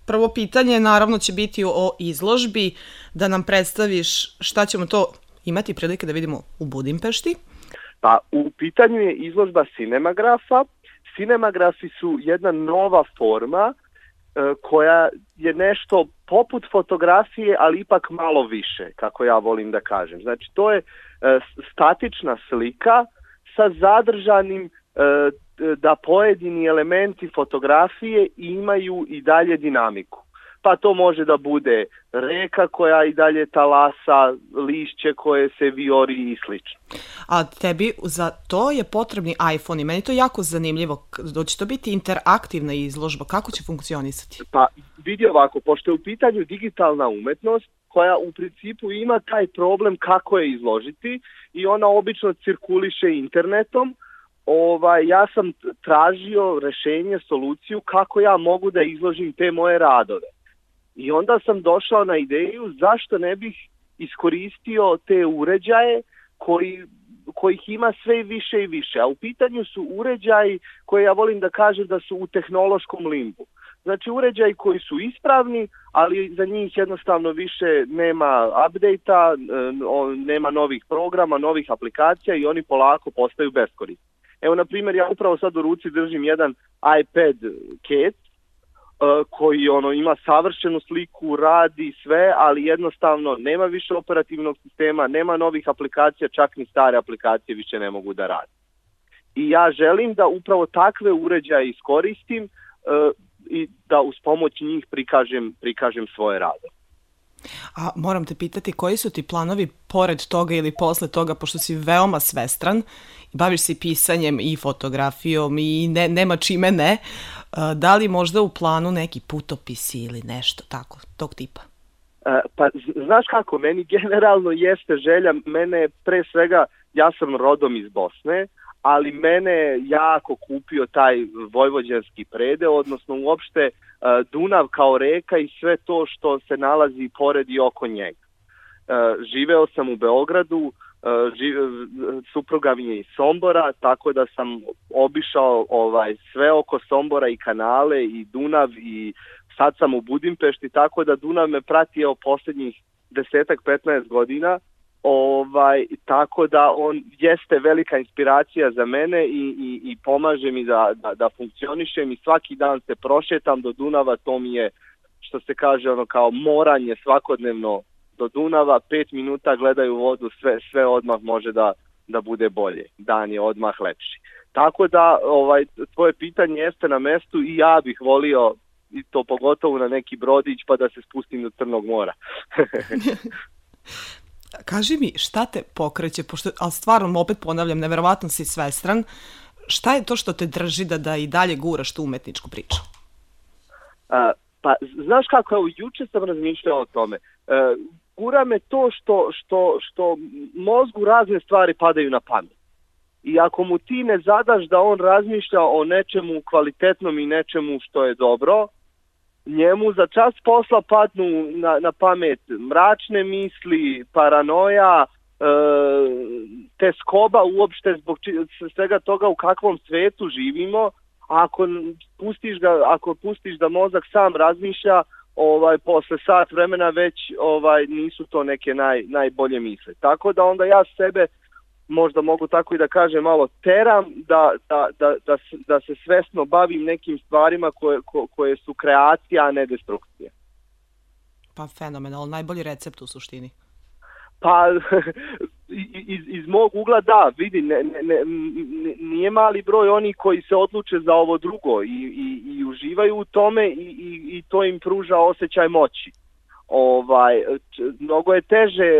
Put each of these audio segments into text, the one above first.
prvo pitanje naravno će biti o izložbi, da nam predstaviš šta ćemo to imati prilike da vidimo u Budimpešti. Pa u pitanju je izložba Cinemagrafa. Cinemagrafi su jedna nova forma koja je nešto poput fotografije, ali ipak malo više, kako ja volim da kažem. Znači, to je statična slika sa zadržanim da pojedini elementi fotografije imaju i dalje dinamiku. Pa to može da bude reka koja i dalje talasa, lišće koje se vijori i slično. A tebi za to je potrebni iPhone i meni to jako zanimljivo. Će to biti interaktivna izložba? Kako će funkcionisati? Pa vidi ovako, pošto je u pitanju digitalna umetnost, koja u principu ima taj problem kako je izložiti i ona obično cirkuliše internetom, ja sam tražio rešenje, soluciju kako ja mogu da izložim te moje radove. I onda sam došao na ideju zašto ne bih iskoristio te uređaje kojih ima sve više i više. A u pitanju su uređaji koje ja volim da kažem da su u tehnološkom limbu. Znači uređaji koji su ispravni, ali za njih jednostavno više nema update-a, nema novih programa, novih aplikacija i oni polako postaju beskorisni. Evo, na primjer, ja upravo sad u ruci držim jedan iPad Kit, koji ima savršenu sliku, radi sve, ali jednostavno nema više operativnog sistema, nema novih aplikacija, čak ni stare aplikacije više ne mogu da radi. I ja želim da upravo takve uređaje iskoristim i da uz pomoć njih prikažem svoje rade. A moram te pitati, koji su ti planovi pored toga ili posle toga, pošto si veoma svestran, baviš se pisanjem i fotografijom i nema čime ne, da li možda u planu neki putopisi ili nešto tako, tog tipa? Pa znaš kako, meni generalno jeste želja, mene pre svega, ja sam rodom iz Bosne, ali mene jako kupio taj vojvođanski predeo, odnosno uopšte Dunav kao reka i sve to što se nalazi pored i oko njega. Živeo sam u Beogradu, supruga mi je iz Sombora, tako da sam obišao sve oko Sombora i kanale i Dunav i sad sam u Budimpešti, tako da Dunav me prati posljednjih 10-15 godina. Tako da on jeste velika inspiracija za mene i pomaže mi da funkcionišem i svaki dan se prošetam do Dunava, to mi je, što se kaže, kao moranje svakodnevno do Dunava, 5 minuta gledaju vodu, sve odmah može da bude bolje, dan je odmah lepši. Tako da tvoje pitanje jeste na mestu i ja bih volio, i to pogotovo na neki brodić, pa da se spustim do Crnog mora. Kaži mi, šta te pokreće, ali stvarno, opet ponavljam, neverovatno si svestran, šta je to što te drži da i dalje guraš tu umetničku priču? Pa, znaš kako, juče sam razmišljao o tome. Gura me to što mozgu razne stvari padaju na pamet. I ako mu ti ne zadaš da on razmišlja o nečemu kvalitetnom i nečemu što je dobro, njemu za čas posla padnu na pamet mračne misli, paranoja, teskoba uopšte zbog svega toga u kakvom svetu živimo. Ako pustiš da mozak sam razmišlja, posle sat vremena već nisu to neke najbolje misle. Tako da onda ja sebe, možda mogu tako i da kažem, malo teram da se svesno bavim nekim stvarima koje su kreacija, a ne destrukcija. Pa fenomenalno, najbolji recept u suštini. Pa iz mog ugla da, vidi, nije mali broj oni koji se odluče za ovo drugo i uživaju u tome i to im pruža osjećaj moći. Mnogo je teže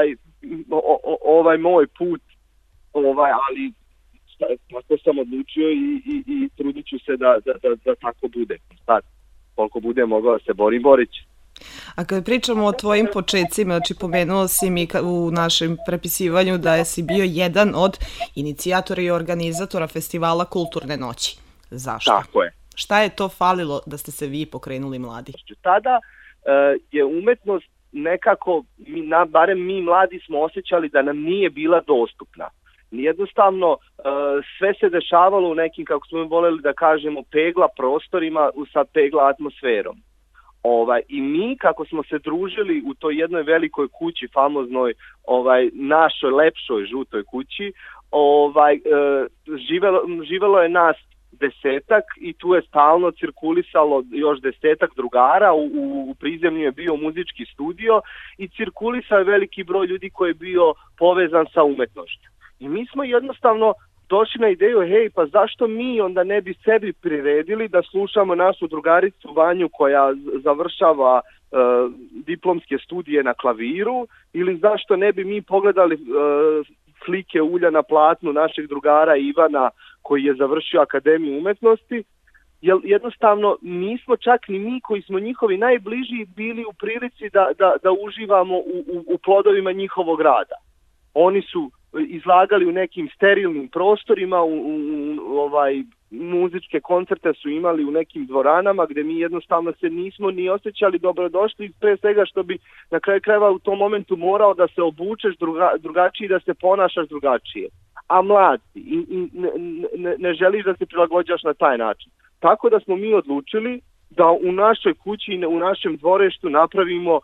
ovaj moj put, ali tako sam odlučio i trudit ću se da tako bude. Sad, koliko bude mogao da se borit ću. A kad pričamo o tvojim početcima, znači pomenuo si mi u našem prepisivanju da si bio jedan od inicijatora i organizatora festivala Kulturne noći. Zašto? Tako je. Šta je to falilo da ste se vi pokrenuli mladi? Tada je umetnost nekako, barem mi mladi smo osjećali da nam nije bila dostupna. Jednostavno, sve se dešavalo u nekim, kako smo voljeli da kažemo, pegla prostorima sa pegla atmosferom. I mi, kako smo se družili u toj jednoj velikoj kući, famoznoj, našoj lepšoj žutoj kući, živelo je nas 10 i tu je stalno cirkulisalo još 10 drugara, u prizemlju je bio muzički studio i cirkulisao je veliki broj ljudi koji je bio povezan sa umetnošću. I mi smo jednostavno došli na ideju, hej, pa zašto mi onda ne bi sebi priredili da slušamo našu drugaricu Vanju koja završava diplomske studije na klaviru, ili zašto ne bi mi pogledali slike ulja na platnu našeg drugara Ivana koji je završio Akademiju umetnosti, jer jednostavno nismo čak ni mi koji smo njihovi najbliži bili u prilici da uživamo u plodovima njihovog rada. Oni su izlagali u nekim sterilnim prostorima, muzičke koncerte su imali u nekim dvoranama gdje mi jednostavno se nismo ni osjećali dobrodošli, pre svega što bi na kraju krajeva u tom momentu morao da se obučeš drugačije i da se ponašaš drugačije. A mlad si i ne želiš da se prilagođaš na taj način. Tako da smo mi odlučili da u našoj kući i u našem dvorištu napravimo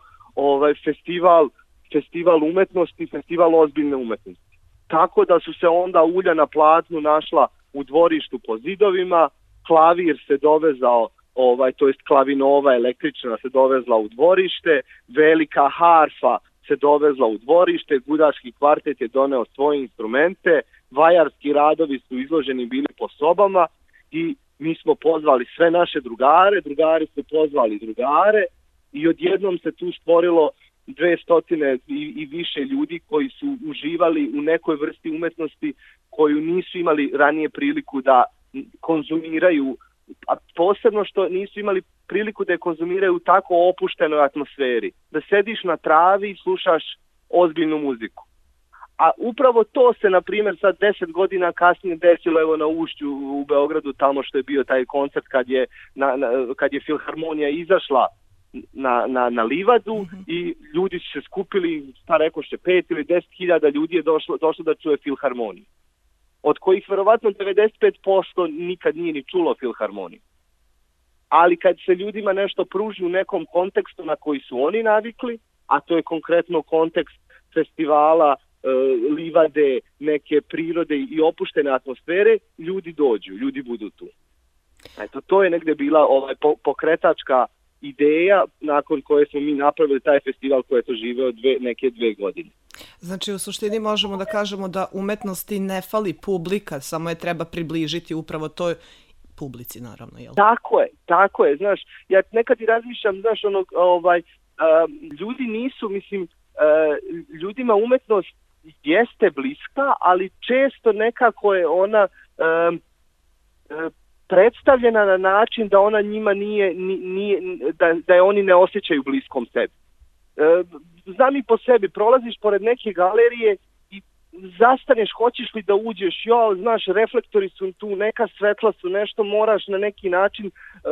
festival umetnosti, festival ozbiljne umetnosti. Tako da su se onda ulja na platnu našla u dvorištu po zidovima, klavir se dovezao, to jest klavinova električna se dovezla u dvorište, velika harfa se dovezla u dvorište, gudački kvartet je doneo svoje instrumente, vajarski radovi su izloženi bili po sobama i mi smo pozvali sve naše drugare, drugari su pozvali drugare i odjednom se tu stvorilo 200 i više ljudi koji su uživali u nekoj vrsti umetnosti koju nisu imali ranije priliku da konzumiraju, a posebno što nisu imali priliku da je konzumiraju u tako opuštenoj atmosferi. Da sediš na travi i slušaš ozbiljnu muziku. A upravo to se, na primjer, sad 10 godina kasnije desilo evo na Ušću u Beogradu, tamo što je bio taj koncert kad je Filharmonija izašla na livadu i ljudi su se skupili, šta rekoše, 5 ili 10 hiljada ljudi je došlo da čuje Filharmoniju. Od kojih verovatno 95% nikad nije ni čulo Filharmoniju. Ali kad se ljudima nešto pruži u nekom kontekstu na koji su oni navikli, a to je konkretno kontekst festivala, livade, neke prirode i opuštene atmosfere, ljudi dođu, ljudi budu tu. Eto, to je negde bila pokretačka ideja nakon koje smo mi napravili taj festival koji je to živeo neke 2 godine. Znači, u suštini možemo da kažemo da umetnosti ne fali publika, samo je treba približiti upravo toj publici, naravno, jel? Tako je, znaš, ja nekad i razmišljam, znaš, ljudi nisu, ljudima umetnost jeste bliska, ali često nekako je ona predstavljena na način da ona njima nije da je oni ne osjećaju bliskom sebi. Znam i po sebi, prolaziš pored neke galerije i zastaneš, hoćeš li da uđeš, znaš, reflektori su tu, neka svetla su, nešto moraš na neki način,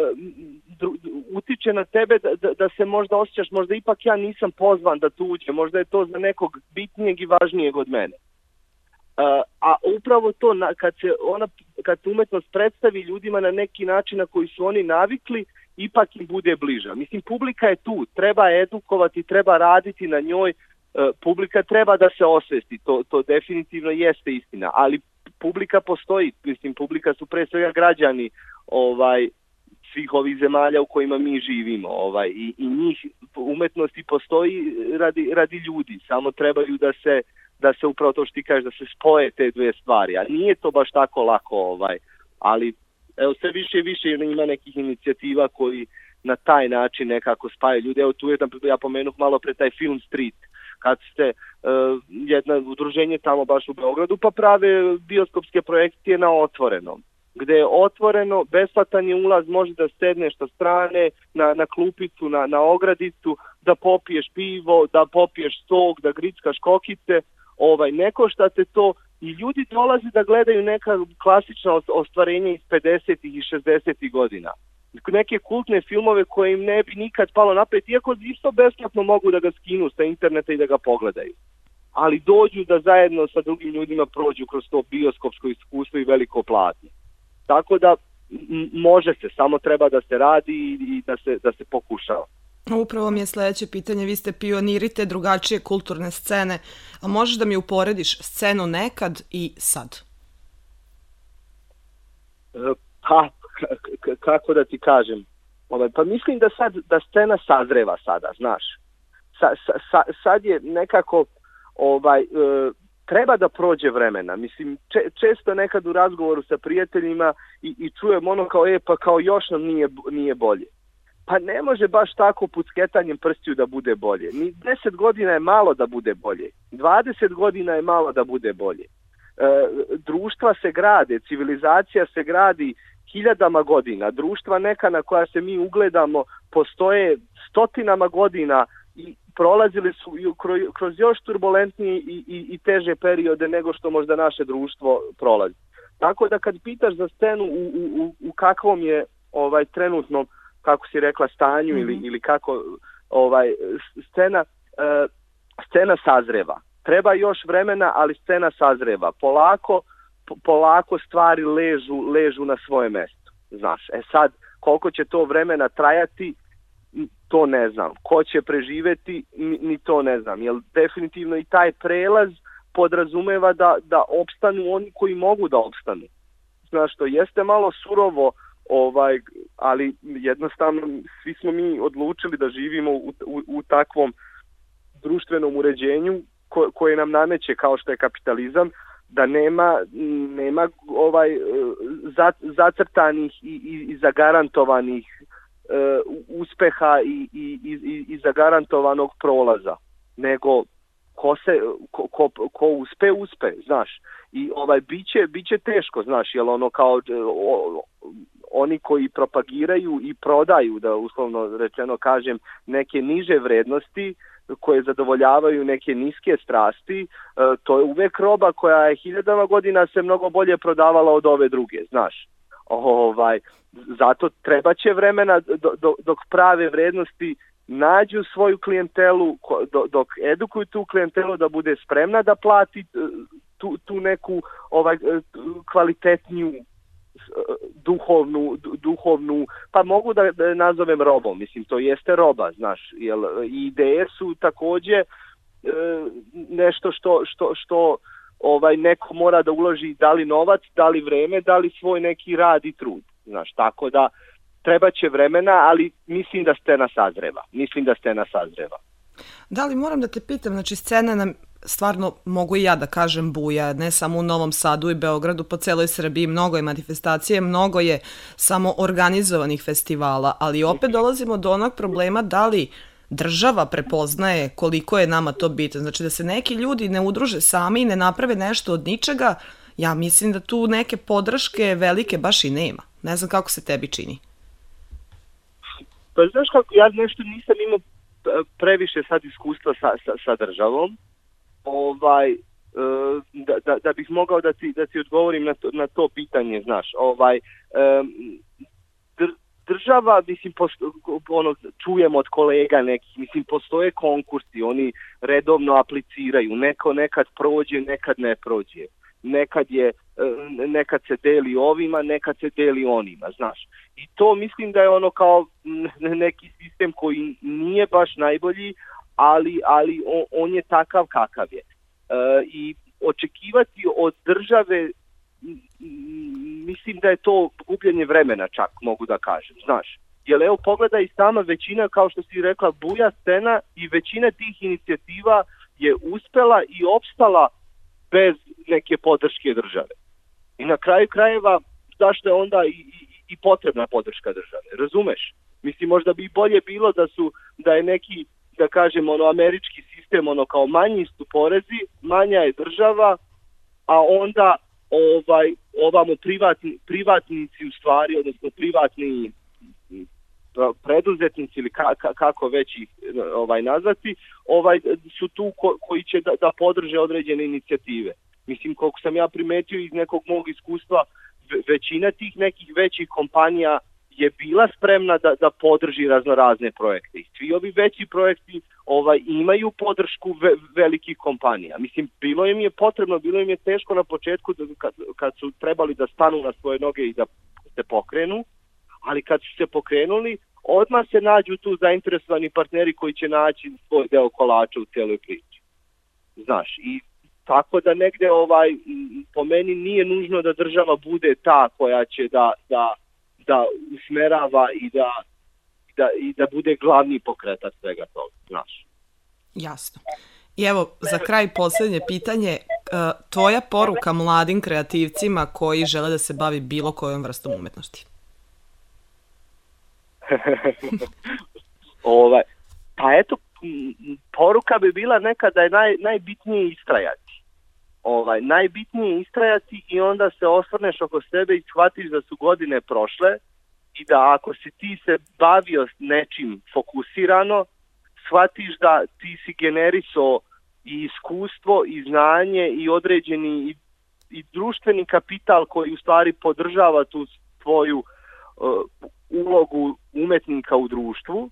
utiče na tebe da se možda osjećaš, možda ipak ja nisam pozvan da tu uđem, možda je to za nekog bitnijeg i važnijeg od mene. A upravo to, kad se umetnost predstavi ljudima na neki način na koji su oni navikli, ipak im bude bliža. Mislim, publika je tu, treba edukovati, treba raditi na njoj, publika treba da se osvesti, to definitivno jeste istina, ali publika postoji, mislim, publika su pre svega građani svih ovih zemalja u kojima mi živimo, i njih umetnosti postoji radi ljudi, samo trebaju da se upravo to što ti kažeš, da se spoje te dve stvari, a nije to baš tako lako, ali evo sve više i više ima nekih inicijativa koji na taj način nekako spajaju ljudi. Evo tu je, ja pomenuh malo pre taj Film Street, kad ste jedno udruženje tamo baš u Beogradu pa prave bioskopske projekcije na otvorenom, gde je otvoreno, besplatan je ulaz, može da sedneš sa strane na klupicu, na ogradicu, da popiješ pivo, da popiješ sok, da grickaš kokice, ne košta te to i ljudi dolaze da gledaju neka klasična ostvarenja iz 50-ih i 60-ih godina. Neke kultne filmove koje im ne bi nikad palo na pamet, iako isto besplatno mogu da ga skinu sa interneta i da ga pogledaju. Ali dođu da zajedno sa drugim ljudima prođu kroz to bioskopsko iskustvo i veliko platno. Tako da može se, samo treba da se radi i da se pokušava. upravo mi je sledeće pitanje. Vi ste pionirite drugačije kulturne scene, a možeš da mi uporediš scenu nekad i sad? Pa, kako da ti kažem? Pa mislim da scena sazreva sada, znaš. Sad je nekako treba da prođe vremena. Mislim, često nekad u razgovoru sa prijateljima i čujem ono kao, pa kao još nam nije bolje. Pa ne može baš tako pucketanjem prstiju da bude bolje. Ni 10 godina je malo da bude bolje. 20 godina je malo da bude bolje. Društva se grade, civilizacija se gradi hiljadama godina. Društva neka na koja se mi ugledamo postoje stotinama godina i prolazili su kroz još turbulentnije i teže periode nego što možda naše društvo prolazi. Tako da kad pitaš za scenu u kakvom je trenutno, kako si rekla, stanju ili kako scena sazreva. Treba još vremena, ali scena sazreva. Polako stvari ležu na svoje mesto. Znaš, sad koliko će to vremena trajati, to ne znam. Ko će preživeti, ni to ne znam. Jer definitivno i taj prelaz podrazumeva da opstanu oni koji mogu da opstanu. Znaš, to jeste malo surovo, ali jednostavno svi smo mi odlučili da živimo u takvom društvenom uređenju koje nam nameće, kao što je kapitalizam, da nema zacrtanih i zagarantovanih uspeha i zagarantovanog prolaza, nego ko uspe, znaš. I biće teško, znaš, jer ono kao oni koji propagiraju i prodaju, da uslovno rečeno kažem, neke niže vrednosti koje zadovoljavaju neke niske strasti, to je uvek roba koja je hiljadama godina se mnogo bolje prodavala od ove druge, znaš. Zato treba će vremena dok prave vrednosti nađu svoju klijentelu, dok edukuju tu klijentelu da bude spremna da plati tu neku kvalitetniju duhovnu, pa mogu da nazovem robom, mislim, to jeste roba, znaš, jer ideje su takođe nešto što neko mora da uloži, da li novac, da li vreme, da li svoj neki rad i trud, znaš, tako da treba će vremena, ali mislim da scena sazreva. Da li moram da te pitam, znači scena nam stvarno, mogu i ja da kažem, buja, ne samo u Novom Sadu i Beogradu, po celoj Srbiji, mnogo je manifestacije, mnogo je samo organizovanih festivala, ali opet dolazimo do onog problema da li država prepoznaje koliko je nama to bitno. Znači da se neki ljudi ne udruže sami i ne naprave nešto od ničega, ja mislim da tu neke podrške velike baš i nema. Ne znam kako se tebi čini. Pa znaš kako, ja nešto nisam imao previše sad iskustva sa državom, da bih mogao da ti odgovorim na to pitanje, znaš. Država, mislim, čujem od kolega nekih, mislim, postoje konkursi, oni redovno apliciraju, neko nekad prođe, nekad ne prođe. Nekad se deli ovima, nekad se deli onima, znaš. I to mislim da je ono kao neki sistem koji nije baš najbolji, ali on je takav kakav je. I očekivati od države, mislim da je to gubljenje vremena, čak mogu da kažem, znaš. Jer evo pogledaj, sama većina, kao što si rekla, buja scena i većina tih inicijativa je uspela i opstala bez neke podrške države. I na kraju krajeva, zašto je onda i potrebna podrška države, razumeš? Mislim, možda bi bolje bilo da je neki, da kažem, američki sistem, kao manji su porezi, manja je država, a onda ovamo privatnici u stvari, odnosno privatni preduzetnici ili kako već ih nazvati, su tu koji će da podrže određene inicijative. Mislim, koliko sam ja primetio iz nekog mog iskustva, većina tih nekih većih kompanija je bila spremna da podrži raznorazne projekte. I svi ovi veći projekti imaju podršku velikih kompanija. Mislim, bilo im je potrebno, bilo im je teško na početku kad su trebali da stanu na svoje noge i da se pokrenu, ali kad su se pokrenuli, odmah se nađu tu zainteresovani partneri koji će naći svoj deo kolača u cijeloj priči. Znaš, i tako da negde po meni nije nužno da država bude ta koja će da usmerava i da bude glavni pokretač svega toga, znaš. Jasno. I evo, za kraj posljednje pitanje, tvoja poruka mladim kreativcima koji žele da se bavi bilo kojom vrstom umetnosti? Pa eto, poruka bi bila nekada je najbitnije istrajati. Najbitnije istrajati i onda se osvrneš oko sebe i shvatiš da su godine prošle i da ako si ti se bavio nečim fokusirano, shvatiš da ti si generisao i iskustvo i znanje i određeni i društveni kapital koji u stvari podržava tu tvoju ulogu umetnika u društvu,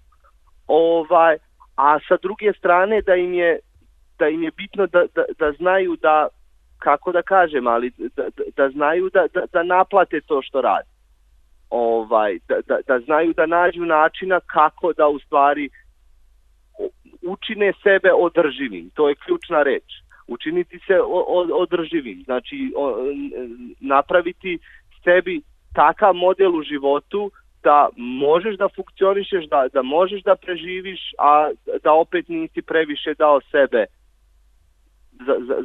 a sa druge strane da im je bitno da znaju da, kako da kažem, ali da znaju da naplate to što radi. Da znaju da nađu načina kako da u stvari učine sebe održivim. To je ključna reč. Učiniti se održivim. Znači, napraviti sebi takav model u životu da možeš da funkcionišeš, da možeš da preživiš, a da opet nisi previše dao sebe